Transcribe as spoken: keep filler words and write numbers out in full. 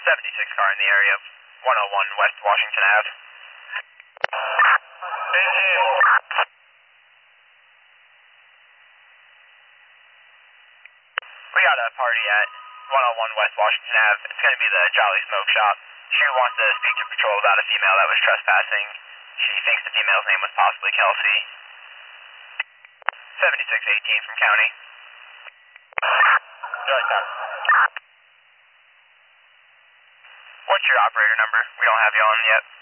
seventy-six car in the area of one oh one West Washington Avenue. We got a party at one oh one West Washington Avenue. It's going to be the Jolly Smoke Shop. She wants to speak to patrol about a female that was trespassing. She thinks the female's name was possibly Kelsey. seventy-six eighteen from County. What's your operator number? We don't have you on yet.